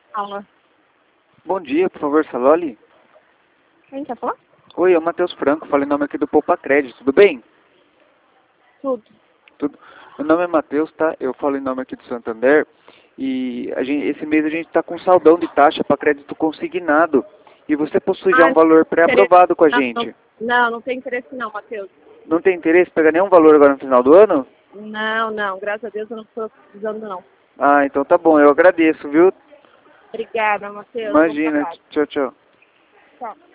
Alô. Bom dia, por favor, Saloli. Quem quer falar? Oi, é o Matheus Franco, falei em nome aqui do Poupa Crédito, tudo bem? Tudo. Tudo. Meu nome é Matheus, tá? Eu falo em nome aqui do Santander e esse mês a gente está com saldão de taxa para crédito consignado e você possui já um valor Interesse. pré-aprovado com a Não, gente. não tem interesse não, Matheus. Não tem interesse em pegar nenhum valor agora no final do ano? Não, graças a Deus eu não estou precisando não. Ah, então tá bom, eu agradeço, viu? Obrigada, Matheus. Bom Imagina, trabalho. tchau, tchau. Tchau.